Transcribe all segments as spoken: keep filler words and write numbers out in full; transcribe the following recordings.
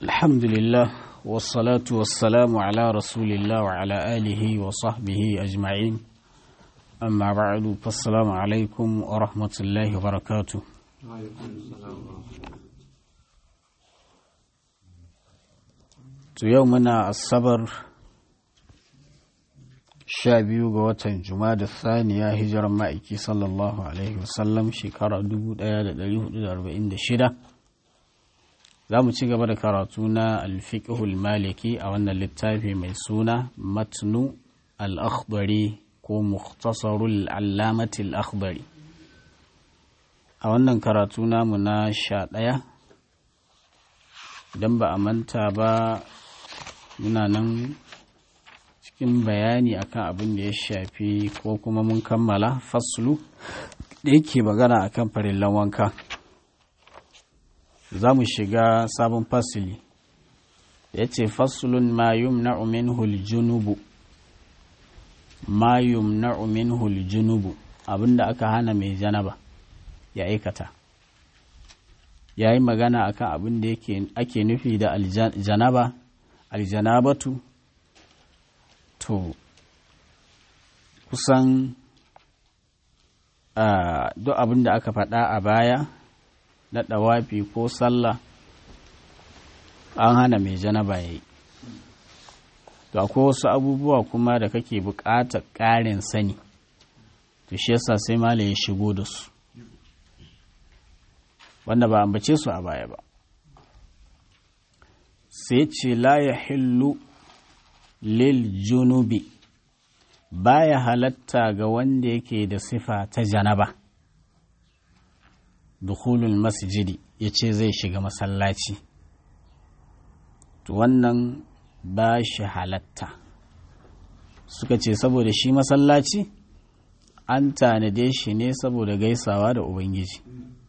الحمد لله والصلاة والسلام على رسول الله وعلى آله وصحبه أجمعين أما بعد فالسلام عليكم ورحمة الله وبركاته يومنا الصبر شابيو غواتن جماد الثانية هجر مائكي صلى الله عليه وسلم شكرا دبو دايا دليه داربعين دشدة za mu ci gaba da karatu na alfiqhul maliki a wannan littafi mai suna matnu al-akhdari ko mukhtasarul allamati al-akhdari a wannan karatu namu na sha ɗaya idan ba a manta ba muna nan cikin bayani akan abin da ya shafi ko kuma mun kammala faslu da yake magana akan farillan wanka za mu shiga sabon fasili ya ce fasulun ma yumna'u minhu al-junubu ma yumna'u minhu al-junubu abinda aka hana mai janaba ya aikata yayi magana akan abin da yake ake nufi da aljanaba aljanabatu to kusan duk abin da aka faɗa a baya na ɗawafi ko sallah an hana mai janaba ya yi to akwai wasu abubuwa kuma da kake buƙatar ƙarin sani to shi yasa sai malam ya shigo da su wanda ba ambace su a baya ba sai ce la yahillu lil junubi baya halatta ga wanda yake da sifa ta janaba dukhulul masjidi ya ce zai shiga masallaci to wannan ba shi halatta suka ce saboda shi masallaci an tanade shi ne saboda gaisawa da ubangiji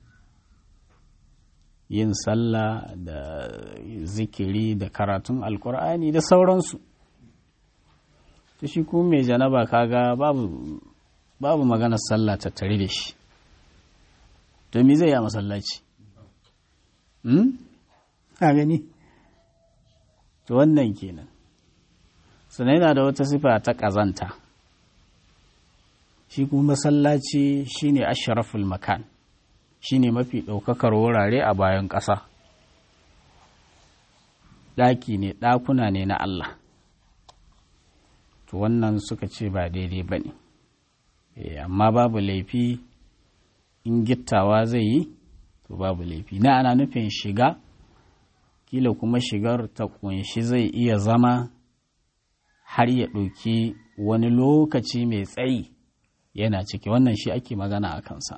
yin sallah da zikiri da karatun alkur'ani da sauransu to shi kuma mai janaba kaga babu babu maganar sallah tattare da shi to me zai yi a masallaci hmm ka gani to wannan kenan sannan yana da wata sifa ta kazanta shi kuma masallaci shine ashraful makan shine mafi daukakar wurare a bayan ƙasa daki ne dakuna ne na Allah to wannan suka ce ba daidai bane eh amma babu laifi in gittawa zai yi to babu laifi na ana nufin shiga kila kuma shigar ta kunshi zai iya zama har ya ɗauki wani lokaci mai tsayi yana ciki wannan shi ake magana a kansa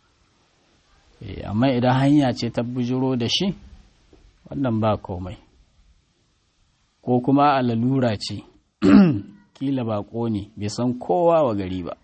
amma idan hanya ce ta bujiro da shi wannan ba komai ko kuma a lalura ce kila baƙo ne bai san kowa wa gari ba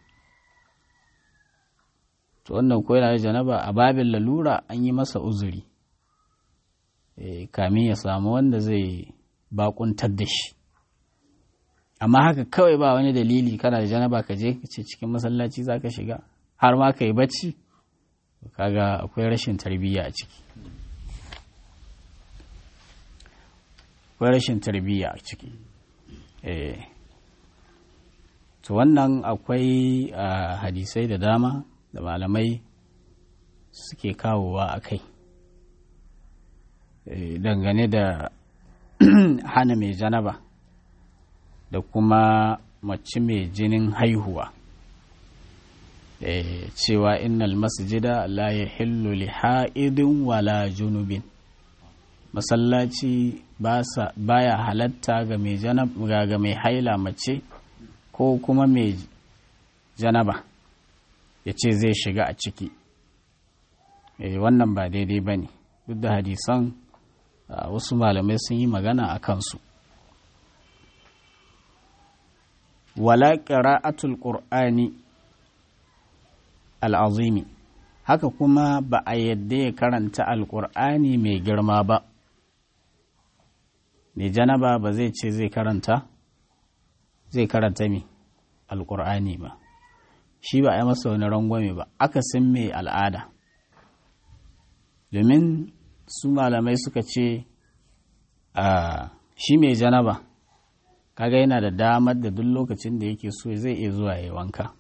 to wannan ko yana da janaba a babin lalura an yi masa uzuri e, kamin ya samu wanda zai bakuntar da shi amma haka kawai ba wani dalili kana da janaba ka je ka ce cikin masallaci za ka shiga har ma ka yi bacci kaga akwai rashin tarbiyya a ciki akwai rashin tarbiyya a ciki e. to wannan akwai uh, hadisai da dama da malamai suke kawowa a kai dangane da hana mai janaba da kuma mace mai jinin haihuwa cewa innal masjida la yahillu li ha'idin wala junubin masallaci baya halatta ga mai janaba ga mai haila mace ko kuma mai janaba ya ce zai shiga a ciki e, wannan ba daidai ba ne duk da hadisan wasu malamai sun yi magana a kansu wala qira'atul qur'ani al'azimi haka kuma ba a yadda ya karanta alƙur'ani mai girma ba mai janaba ba zai ce zai karanta zai karanta mai alƙur'ani ba shi ba a yi masa wani rangwame ba akasin mai al'ada domin su malamai suka ce a shi mai janaba kaga yana da damar da duk lokacin da yake so zai iya zuwa ya wanka,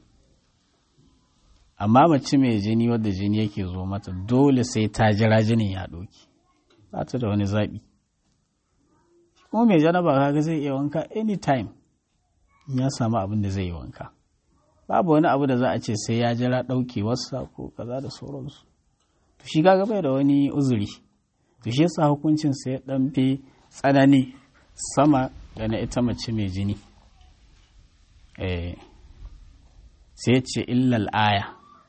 amma mace mai jini wadda jini yake zo mata dole sai ta jira jinin ya ɗauki, ba ta da wani zaɓi. Kuma mai janaba kaga zai iya wanka anytime in ya samu abin da zai yi wanka, babu wani abu da za a ce sai ya jira ɗaukewarsa ko kaza da sauransu. To shi kaga bai da wani uzuri, to shi yasa hukuncin sai ya ɗan fi tsanani sama da na ita mace mai jini. Eh, sai ce illal aya,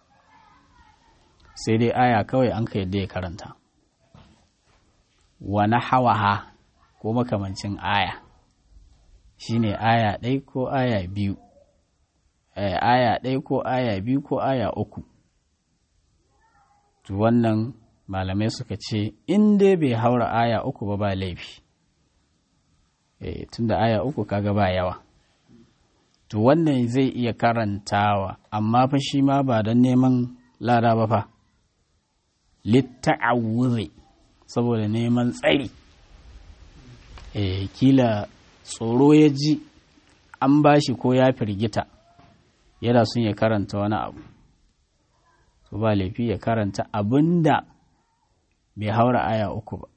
sai dai aya kawai an ka yadda ya karanta, wa na hawaha ko makamancin aya, shine aya ɗai ko aya biyu, eh, aya ɗai ko aya biyu ko aya uku. To wannan malamai suka ce in dai bai haura aya uku ba ba laifi, eh, tunda aya uku kaga ba yawa. To wannan zai iya karantawa, amma fa shi ma ba don neman lada ba fa, litta'awuzi, saboda neman tsari. E, kila tsoro ya ji an bashi ko ya firgita yana sun ya karanta wani abu, to ba laifi ya karanta abin da bai haura aya uku ba.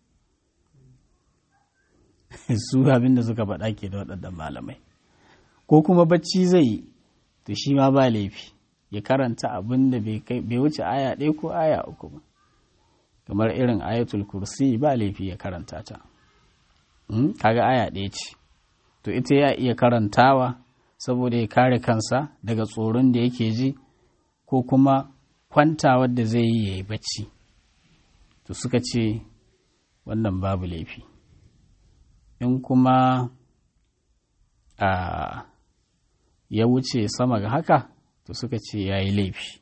Su abin da suka faɗa ke da waɗannan malamai. Ko kuma bacci zai yi, to shi ma ba laifi ya karanta abin da bai wuce aya ɗaya ko aya uku ba, kamar irin ayatul kursi ba laifi ya karanta ta. Hmm? Kaga aya ɗaya ce, to ita ya iya karantawa saboda ya kare kansa daga tsoron da yake ji ko kuma kwantawar da zai yi ya yi bacci. To suka ce wannan babu laifi. In kuma a ya wuce sama ga haka, to suka ce ya yi laifi.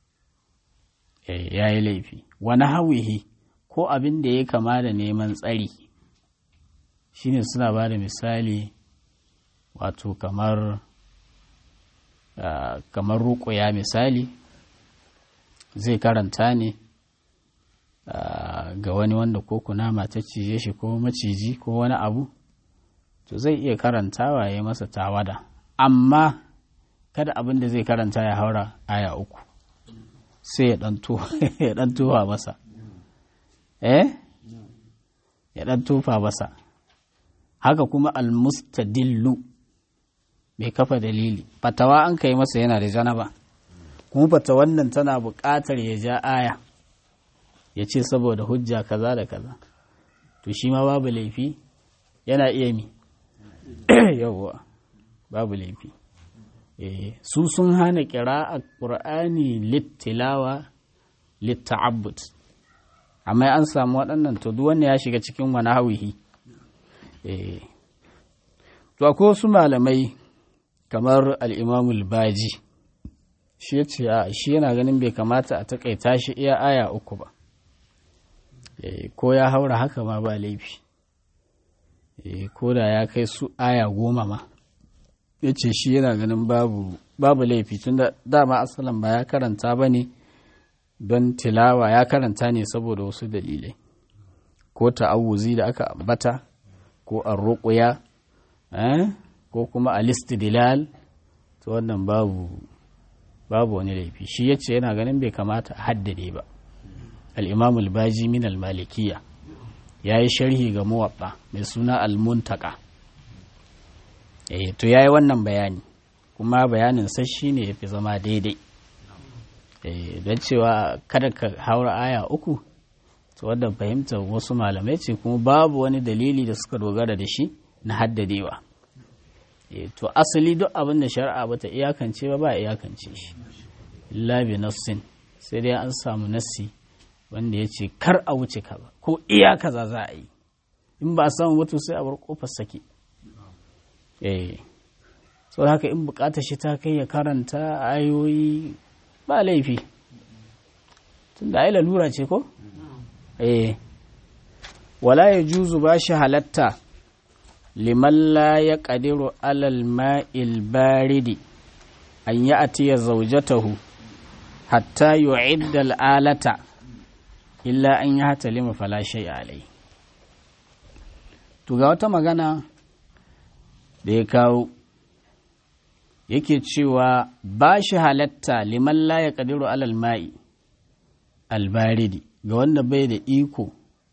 Ya yi laifi. Wani hawihi ko abin da ya kama da neman tsari, shine suna ba da misali, wato kamar uh, kamar ruƙuya misali, zai karanta ne uh, ga wani wanda ko kunama ta cije shi ko maciji ko wani abu, to zai iya karantawa ya masa tawada, amma kada abin da zai karanta ya haura aya uku, sai ya ɗan tufa masa, eh ya ɗan tufa masa. Haka kuma almustadillu, mai kafa dalili, fatawa an kai masa yana da janaba, kuma fatawan nan tana buƙatar ya ja aya ya ce saboda hujja kaza da kaza, to shi ma babu laifi, yana iya mi yawwa babu laifi. Eh, su sun hana ƙira'a ƙur'ani littilawa litta'abbud, amma an samu waɗannan, to duk wanda ya shiga cikin wani hawihi. Eh, to akwai wasu malamai kamar al'imamul baji, shi ya ce a shi yana ganin bai kamata a taƙaita shi iya aya uku ba, eh, ko ya haura haka ma ba laifi, eh, ko da ya kai su aya goma ma, ya ce shi yana ganin babu, babu laifi, tun da dama asalin ba ya karanta ba ne don tilawa, ya karanta ne saboda wasu dalilai, ko ta'awuzi da aka ambata, ko arruƙuya, eh, ko kuma alistidlal, to wannan babu babu wani laifi. Shi yace yana ganin bai kamata a haddade ba. Al-Imam al-Baji min al-Malikiyya yayi sharhi ga Muwatta mai suna al-Muntaka. Eh, to yayi wannan bayani, kuma bayanin sa shine yafi zama daidai. Eh, don cewa kada ka haura aya uku, to wannan fahimtar wasu malamai ce, kuma babu wani dalili da suka dogara da shi na haddadewa. E, to asali duk abin da shari'a bata iyakance ba ba iyakance shi, illa bi nassin, sai dai an samu nassi wanda ya ce kar a wuce ka ba, ko iya kaza za a yi, in ba a samu wato sai a bar kofar sake. Eh, so haka in bukatar shi ta kai ya karanta ayoyi ba laifi, tunda ai lalura ce ko? Eh, wala ya juzu ba shi halatta liman la ya ƙadiru alal ma'il baridi an yi atiya zaujatahu hatta yu'idda al'alata illa an yi hata lima fala shai alai. to ga wata magana da ya kawo yake cewa ba shi halatta liman la ya ƙadiru alal ma'i albaridi ga wanda bai da iko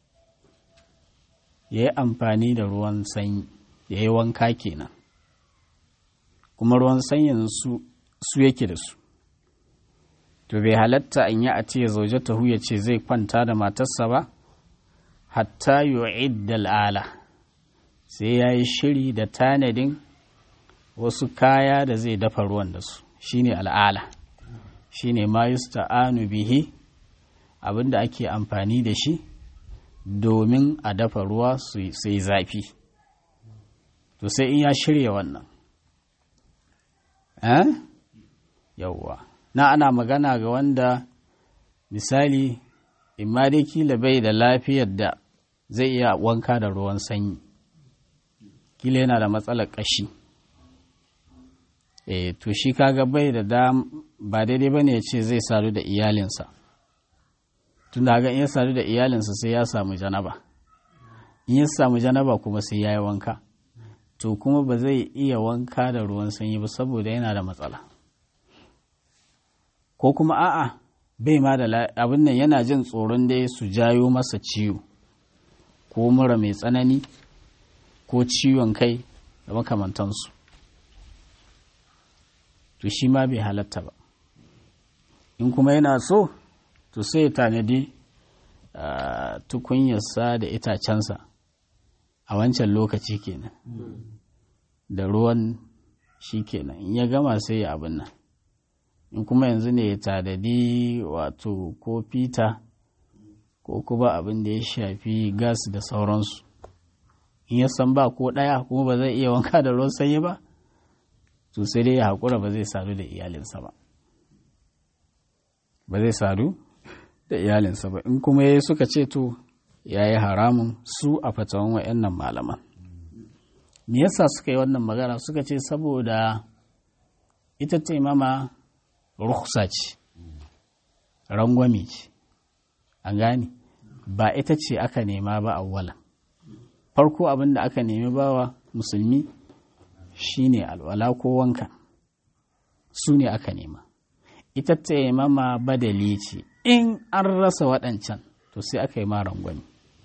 ya yi amfani da ruwan sanyi ya yi wanka kenan kuma ruwan sanyin su, su yake da su to bai halatta in yi a ce zauje ta ya ce zai kwanta da matarsa ba hatta yu'idda al'ala sai ya yi shiri da tanadin wasu kaya da zai dafa ruwan da su shine al'ala shine ma yusta'anu bihi abinda ake amfani da shi domin a dafa ruwa su yi zafi to sai in ya shirya wannan eh yawwa na ana magana ga wanda misali imma dai kila bai da lafiyar da zai iya wanka da ruwan sanyi kila yana da matsalar ƙashi e to shi kaga bai da dam ba daidai bane ya ce zai sadu da iyalinsa tunda ga in ya sadu da iyalinsa sai ya samu janaba in ya samu janaba kuma sai ya yi wanka to kuma ba zai iya wanka da ruwan sanyi ba saboda yana da matsala ko kuma a'a bai ma da abin nan yana jin tsoron dai su jayo masa ciwo ko mura mai tsanani ko ciwon kai da makamantansu to shi ma bai halatta ba in kuma yana so to sai ya tanadi tukunyarsa da itacensa a wancan lokaci kenan da ruwan shi kenan in ya gama sai ya abin nan in kuma yanzu ne ya tanadi wato ko fita ko kuma abin da ya shafi gas da sauransu in ya san ba ko ɗaya kuma ba zai iya wanka da ruwan sanyi ba to sai dai ya haƙura ba zai sadu da iyalinsa ba ba zai sadu da iyalinsa ba in kuma ya suka ce to ya yi haramun su a fatawan wa'annan malaman me yasa suka yi wannan magana suka ce saboda ita ce mama rukhsa ce rangwame ce an gane ba ita ce aka nema ba awwalan farko abin da aka nemi bawa musulmi shine alwala ko wanka su ne aka nema ita ce mama badali ce in an rasa waɗancan to sai aka yi ma rangwame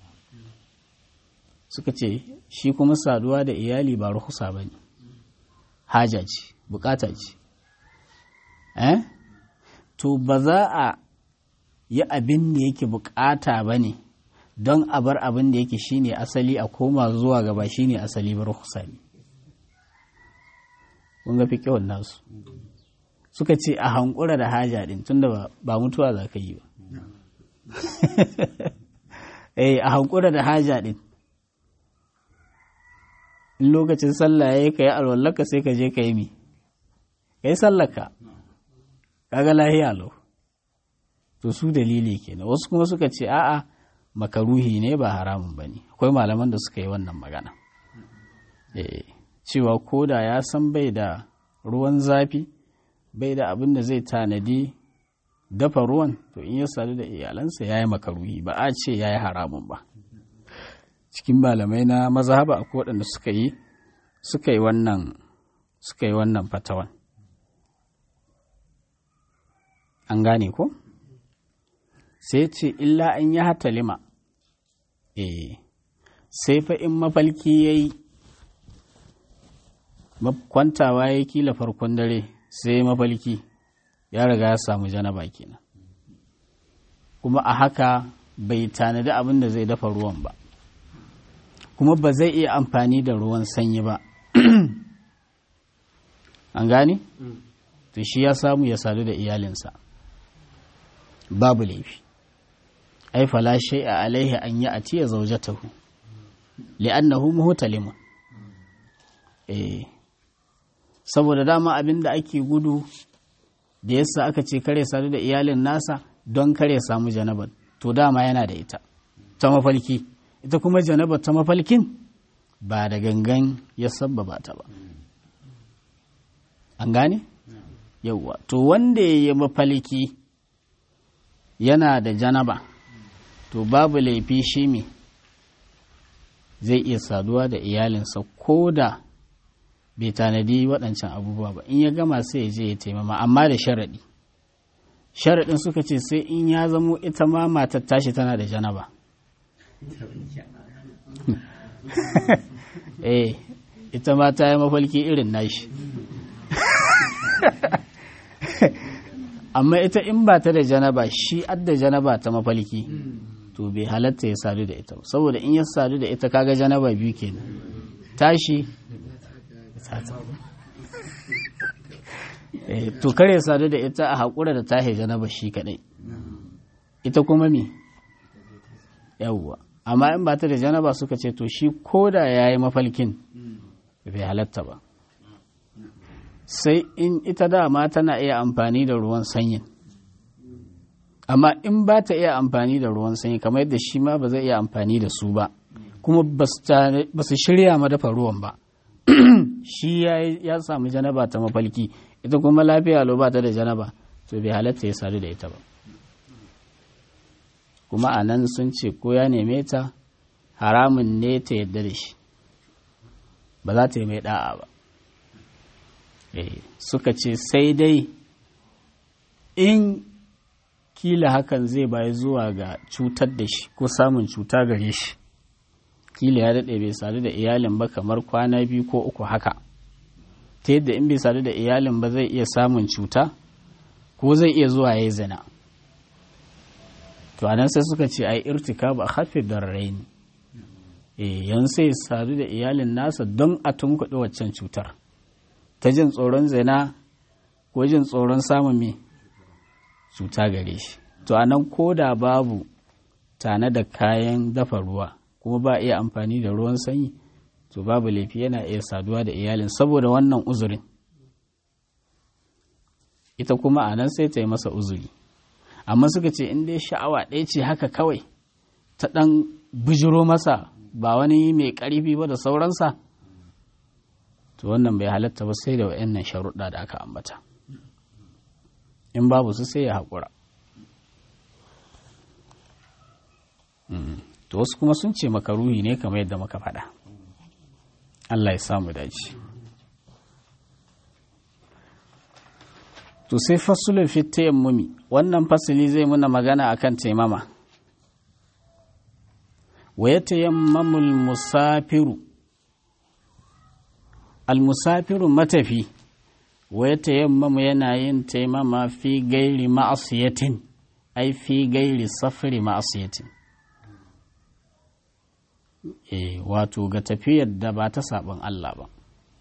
suka ce shi kuma saduwa da iyali ba ruhusa ba ne haja ce bukata ce eh to ba za a yi abin da yake bukata ba ne don a bar abin da yake shine asali a koma zuwa gaba shine asali ba ruhusa ne kun ga fiƙihun nasu suka ce a hankura da haja din tunda ba mutuwa za ka yi ba eh a hankura da haja din in lokacin sallah yayi kai alwallaka sai ka je ka yi mi kai sallaka kaga lahiya lau to su dalili kenan wasu kuma suka ce a'a makaruhi ne ba haramun bane akwai malaman da suka yi wannan magana eh cewa koda ya san bai da ruwan zafi bai da abin da zai tanadi dafa ruwan to in ya sadu da iyalansa ya yi makaruhi ba a ce ya yi haramun ba cikin malamai na mazhaba akwai waɗanda suka yi suka yi wannan suka yi wannan fatawan an gane ko sai ce illa an yi hata lima eh sai fa in mafalki ya yi kwantawa ya kila farkon dare sai mafalki ya riga ya samu janaba kenan kuma a haka bai tanadi abin da zai dafa ruwan ba kuma ba zai iya amfani da ruwan sanyi ba an gane to shi ya samu ya sadu da iyalinsa babu laifi ai fala shay'a alaihi an ya atiya zawjatahu li'annahu muhtalimun eh saboda dama abin da ake gudu da yasa aka ce kare sadu da iyalin nasa don kare samu janabar to dama yana da ita ta mafalki ita kuma janabar ta mafalkin ba da gangan ya sabbaba ta ba an gane yauwa to wanda ya yi mafalki yana da janaba to babu laifi shi me zai iya saduwa da iyalinsa ko da bai tanadi waɗancan abubuwa ba in ya gama sai ya je ya taimama amma da sharaɗi sharaɗin suka ce sai in ya zamo ita ma matar tashi tana da janaba eh ita ma ta yi mafalki irin nashi amma ita in ba ta da janaba shi adda janaba ta mafalki to bai halatta ya sadu da ita saboda in ya sadu da ita kaga janaba biyu kenan tashi eh to kare sadu da ita a haƙura da tahi janaba shi kadai ita kuma me yawwa amma in ba ta da janaba suka ce to shi koda yayi mafalkin bai halatta ba sai in ita dama tana iya amfani da ruwan sanyin amma in ba ta iya amfani da ruwan sanyi kamar yadda shi ma ba zai iya amfani da su ba kuma ba su shirya ma dafa ruwan ba shi ya samu janaba ta mafalki ita kuma lafiya lo ba ta da janaba to bai halatta ya sadu da ita ba kuma a nan sun ce ko ya neme ta haramun ne ta yadda da shi ba za ta yi mai da'a ba suka ce sai dai in kila hakan zai bayi zuwa ga cutar da shi ko samun cuta gare shi kila ya daɗe bai sadu da iyalin ba kamar kwana biyu ko uku haka ta yadda in bai sadu da iyalin ba zai iya samun cuta ko zai iya zuwa ya yi zina to anan sai suka ce ai irtika ba hafi da raini yan sai sadu da iyalin nasa don a tunkuɗe waccan cutar ta jin tsoron zina ko jin tsoron samun mai cuta gare shi to a nan ko da babu tana da kayan dafa ruwa kuma ba iya amfani da ruwan sanyi to babu laifi yana iya saduwa da iyalin saboda wannan uzurin ita kuma a nan sai ta yi masa uzuri amma suka ce in dai sha'awa ɗaya ce haka kawai ta ɗan bijiro masa ba wani mai ƙarfi ba da sauransa to wannan bai halatta ba sai da wa'annan sharuɗa da aka ambata in babu su sai ya haƙura to wasu kuma sun ce makaruhi ne kamar yadda muka faɗa Allah ya samu dace to sai fasulun fi tayammumi wannan fasili zai muna magana akan taimama wa yatayammamul musafiru al musafiru matafi wa yatayammamu yana yin taimama fi gairi ma'asiyatin ai fi gairi safari ma'asiyatin eh wato ga tafiyar da ba ta saban Allah ba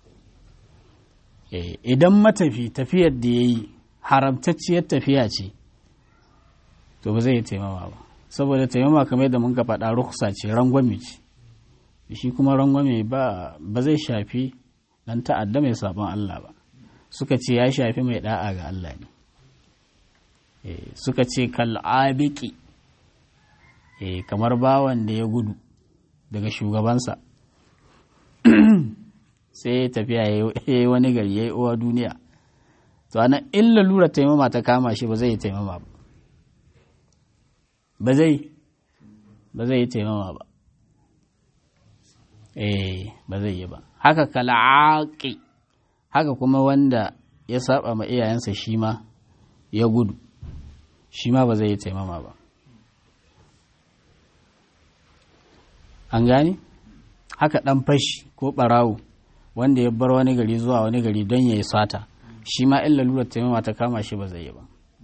eh idan matafi tafiyar da yayi haramtacciyar tafiya ce to ba zai yi taimama ba saboda taimama kamar yadda mun ka faɗa rukhsa ce rangwame ce shi kuma rangwame ba ba zai shafi dan ta'adda mai saban Allah ba suka ce ya shafi mai da'a ga Allah ne eh suka ce kal abiki eh kamar bawan da ya gudu daga shugabansa sai tafiya ya yi wani gari ya yi uwa duniya to ana illa lura taimama ta kama shi ba zai yi taimama ba ba zai ba zai yi taimama ba eh ba zai yi ba haka kal'aqi haka kuma wanda ya saba ma iyayensa shi ma ya gudu shi ma ba zai yi taimama ba an gane haka dan fashi ko barawo wanda ya bar wani gari zuwa wani gari don ya yi sata shi ma illa lura taimama ta kama shi ba zai yi ba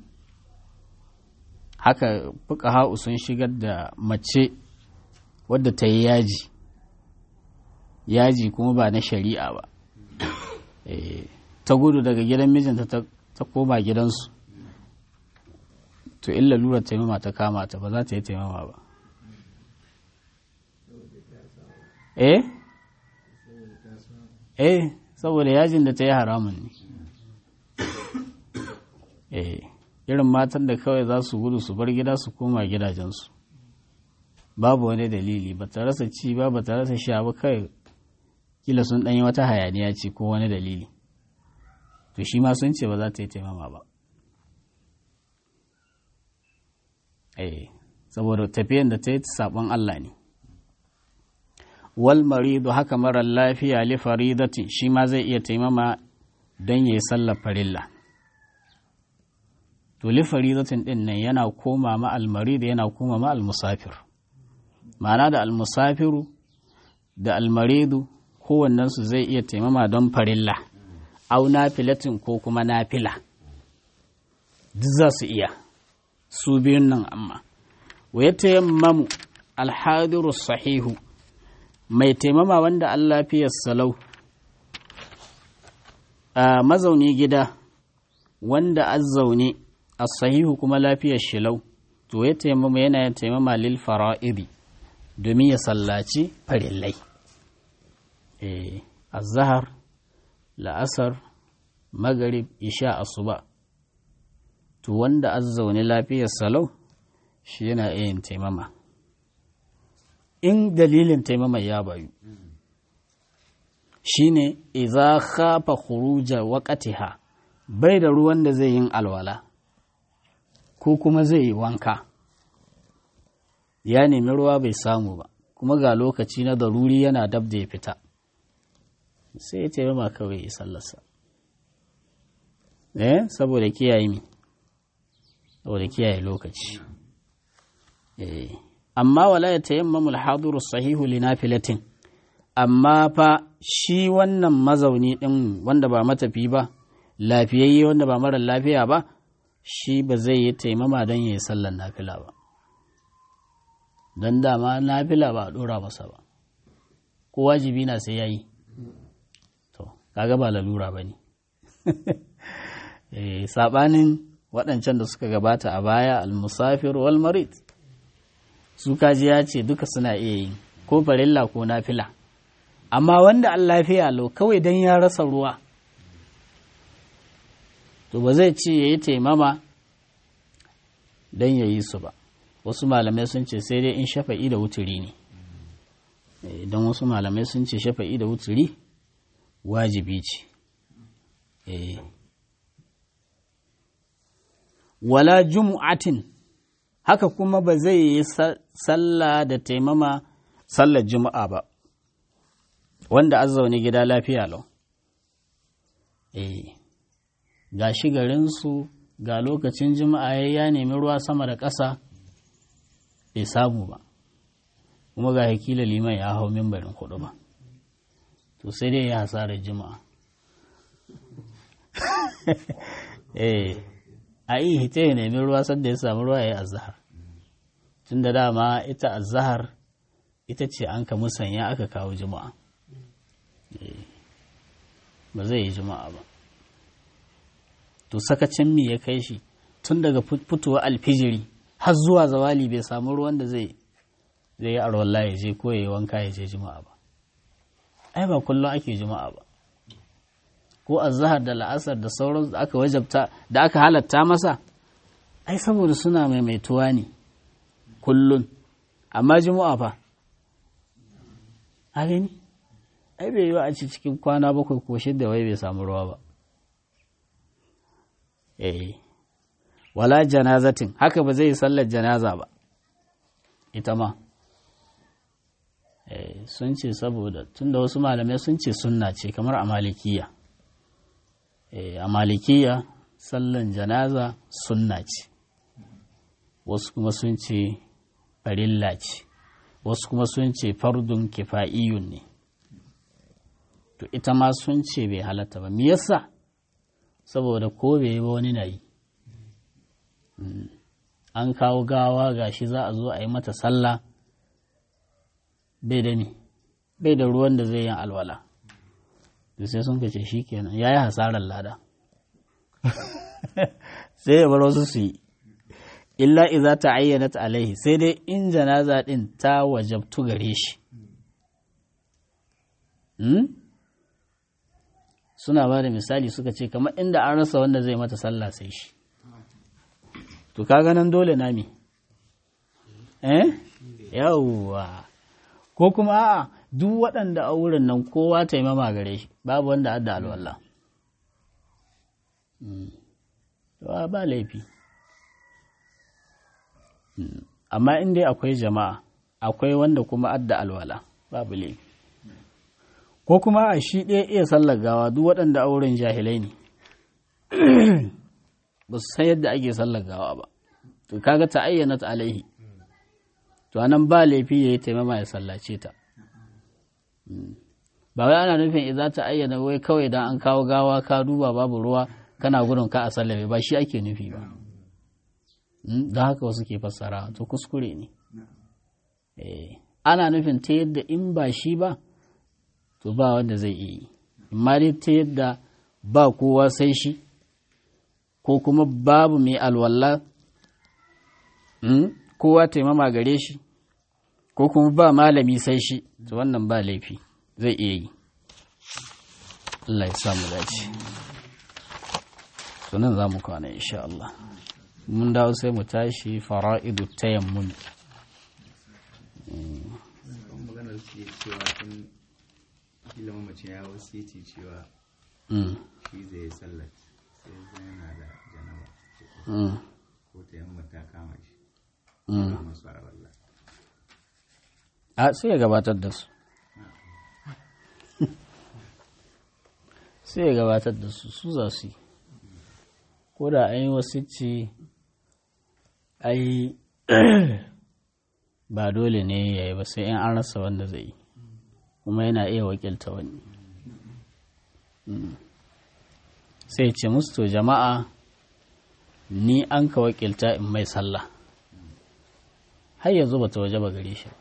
haka fuqaha'u sun shigar da mace wadda ta yi yaji yaji kuma ba na shari'a ba ta gudu daga gidan mijinta ta koma gidansu to illa lura taimama ta kama ta ba za ta yi taimama ba eh eh saboda yajin da ta yi haramun ne eh irin matan da kawai za su gudu su bar gida su koma gidajensu babu wani dalili ba ta rasa ci ba ba ta rasa sha ba kai kila sun ɗanyi wata hayaniya ce ko wani dalili to shi ma sun ce ba za ta yi taimama ba eh saboda tafiyan da ta yi saɓon Allah ne wal maridu haka marar lafiya li faridatin shi ma zai iya taimama don ya yi sallar farilla. To li faridatin din nan yana koma ma al-marid yana koma ma al-musafir. Ma'ana da al-musafiru da al-maridu kowannensu zai iya taimama don farilla, au nafilatin ko kuma nafila. Duk za su iya, su biyun nan amma. Wa ya tayammamu al-hadiru sahihu mai taimama wanda Allah fiye salau, a mazauni gida wanda azzaune a sahihu kuma lafiyar shilau, to ya taimama yana ya taimama lil fara'idi domin ya sallaci farillai. Eh, azhar, la'asar, magarib, isha, asuba. To wanda azzaune lafiyar salau shi yana iya yin taimama. In dalilin taimama ya bayu shine idza khafa khuruja waqtiha, bai da ruwan da zai yin alwala ko kuma zai yi wanka, ya nemi ruwa bai samu ba kuma ga lokaci na daruri yana dab da ya fita, sai ya taimama kawai ya sallarsa. Eh, saboda kiyaye mi saboda kiyaye lokaci. Eh, amma wala ya tayammamu al-hadiru sahihu li nafilatin, amma fa shi wannan mazauni din wanda ba matafi ba, lafiyayye wanda ba mara lafiya ba, shi ba zai yi taimama don yayi sallar nafila ba, don dama nafila ba a dora masa ba, ko wajibi na sai yayi. To kaga ba lalura bane. eh, sabanin waɗancan da suka gabata a baya, al-musafir wal marid, su kaji ya ce duka suna iya yi ko farilla ko nafila, amma wanda an lafiya lau kawai don ya rasa ruwa to ba zai ce ya yi taimama don ya yi su ba. Wasu malamai sun ce sai dai in shafa'i da wuturi ne, don wasu malamai sun ce shafa'i da wuturi wajibi ce. Wala jumu'atin, haka kuma ba zai yi sallah da taimama sallar juma'a ba, wanda an zaune gida lafiya lau. Eh, ga shi garinsu ga lokacin juma'a ya nemi ruwa sama da ƙasa bai samu ba, kuma ga hakila liman ya hau mimbarin hudu ba, to sai dai ya hasarar juma'a. eh a yi hita ya nemi ruwa sanda ya samu ruwa ya yi azahar, tun da dama ita azahar ita ce an ka musanya aka kawo juma'a. Ba zai yi juma'a ba. To sakacin mi ya kai shi tun daga fitowa alfijiri har zuwa zawali bai samu ruwan da zai zai yi arwalla ya je ko ya yi wanka ya je juma'a ba. Ai ba kullum ake juma'a ba, ko azhar da la'asar da sauran da aka wajabta da aka halatta masa, ai saboda suna maimaituwa ne kullun, amma juma'a fa a gani ai bai yi a ci cikin kwana bakwai ko shidda wai bai samu ruwa ba. eh wala janazatin, haka ba zai yi sallar janaza ba ita ma. eh sun ce saboda tunda wasu malamai sun ce sunna ce kamar a malikiya. a malikiya sallan janaza sunna ce, wasu kuma sun ce farilla ce, wasu kuma sun ce fardun kifa'iyun ne. To ita ma sun ce bai halatta ba. Me yasa? Saboda ko bai yi ba wani na yi. An kawo gawa gashi za a zo a yi mata sallah, bai da ni bai da ruwan da zai yi alwala, da sai sun kace shi kenan ya yi hasarar lada. Sai ya bar wasu su yi, illa iza ta ayyanat alaihi, sai dai in janaza din ta wajabtu gare shi. Suna ba da misali suka ce kamar inda an rasa wanda zai mata sallah sai shi, to kaga nan dole na mi eh yawwa, ko kuma a'a duk waɗanda a wurin nan kowa taimama gare shi, babu wanda adda alwala, ba laifi. Amma in dai akwai jama'a, akwai wanda kuma adda alwala, babu laifi. ko kuma a shi ɗaya iya sallar gawa duk waɗanda auren jahilai ne ba su san yadda ake sallar gawa ba to kaga ta ayyana ta alaihi to anan ba laifi ya yi taimama ya sallace ta ba wai ana nufin idan ta ayyana wai kawai dan an kawo gawa ka duba babu ruwa kana gudun ka a sallame ba shi ake nufi ba don haka wasu ke fassara to kuskure ne ana nufin ta yadda in ba shi ba to ba wanda zai iya yi amma dai ta yadda ba kowa sai shi ko kuma babu mai alwala kowa taimama gare shi ko kuma ba malami sai shi to wannan ba laifi zai iya yi Allah ya samu dace to nan za mu kwana insha Allah mun dawo sai mu tashi fara'idu tayammum maganar su cewa tun kila mamaci ya wasiti cewa shi zai sallat sai zai yana da janaba ko tayammum ta kama shi masu arwallah a sai ya gabatar da su sai ya gabatar da su su za su yi ko da an yi wasicci ai ba dole ne ya yi ba sai in an rasa wanda zai yi kuma yana iya wakilta wani sai ce musu to jama'a ni an ka wakilta in mai sallah har yanzu ba ta waje ba gare shi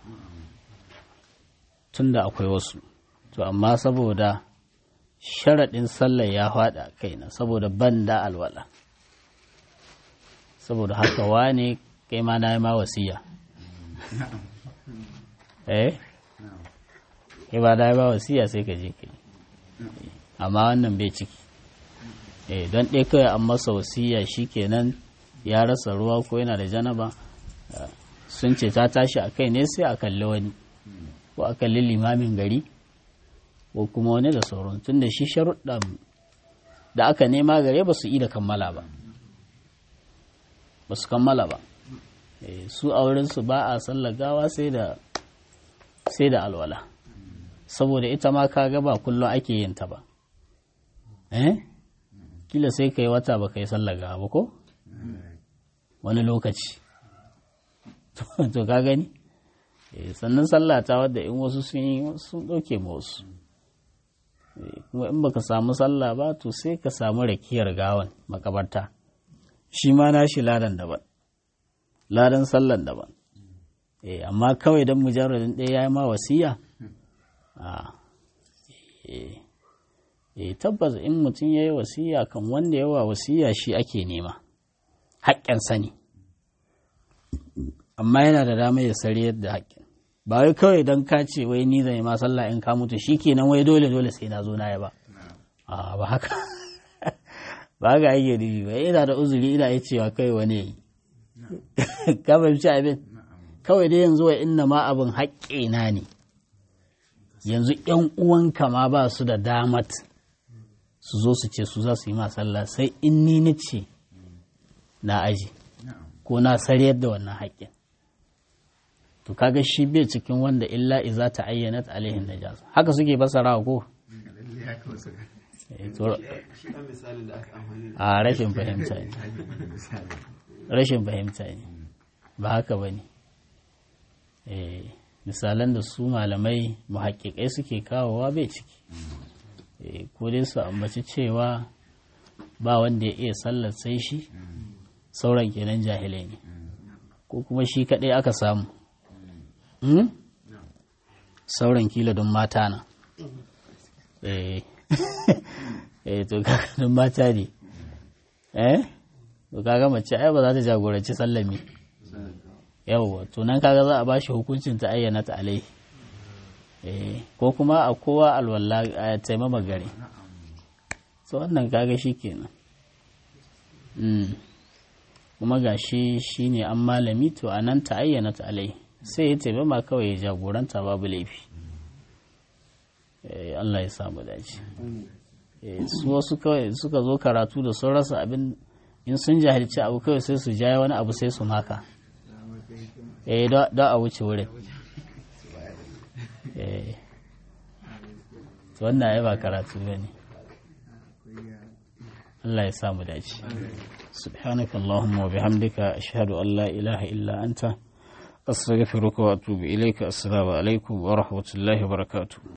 tun da akwai wasu to amma saboda sharaɗin sallar ya faɗa kaina saboda ban da alwala saboda haka wane kai ma na yi ma wasiya eh kai ba da yi ma wasiya sai ka je kai amma wannan bai ciki eh don ɗaya kawai an masa wasiya shikenan ya rasa ruwa ko yana da janaba sun ce ta tashi a kai ne sai a kalli wani ko a kalli limamin gari ko kuma wani da sauran tun da shi sharuɗa da aka nema gare ba su yi da kammala ba ba su kammala ba su a wurinsu ba a sallagawa sai da sai da alwala saboda ita ma kaga ba kullum ake yin ta ba eh kila sai kai wata ba kai sallagawa ba ko wani lokaci to ka gani sannan sallata wadda in wasu sun yi sun ɗauke ma wasu kuma in baka samu sallah ba to sai ka samu rakiyar gawan makabarta shi ma na shi ladan daban ladan sallan daban eh amma kawai dan mujarradin ɗaya yayi ma wasiya a eh eh tabbas in mutum yayi wasiya kan wanda yawa wasiya shi ake nema haƙƙin sani amma yana da dama ya sariyar da haƙƙin ba wai kawai don ka ce wai ni zan yi ma sallah in ka mutu shikenan wai dole dole sai na zo na yi ba a ba haka ba ga ake nufi ba ina da uzuri ina yi cewa kai wani yayi ka fahimci abin kawai dai yanzu wa inna ma abin haƙƙina ne yanzu ƴan uwanka ma ba su da damat su zo su ce su za su yi ma sallah sai in ni na ce na aji ko na sariyar da wannan haƙƙin to kaga shi bai cikin wanda illa iza ta ayyanat alaihin najasa haka suke basara ko a rashin fahimta ne rashin fahimta ne ba haka ba ne misalan da su malamai muhaƙiƙai suke kawowa bai ciki ko dai su ambaci cewa ba wanda ya iya sallar sai shi sauran kenan jahilai ne ko kuma shi kaɗai aka samu sauran kila don mata na eh to kaga don mata ne eh to kaga mace ai ba za ta jagoranci sallami yawwa to nan kaga za a bashi hukuncin ta ayyana ta alai eh ko kuma a kowa alwala a taimama gare so wannan kaga shikenan mm kuma gashi shine an malami to anan ta ayyana ta alai sai ya tabi ma kawai ya jagoranta babu laifi Allah ya samu dace su wasu kawai suka zo karatu da sun rasa abin in sun jahilci abu kawai sai su jaya wani abu sai su maka eh da a wuce wurin to wannan ai ba karatu bane Allah ya samu dace subhanaka allahumma wa bihamdika ashhadu an la ilaha illa anta astaghfiruka wa atubu ilayka assalamu alaikum wa rahmatullahi wa barakatuh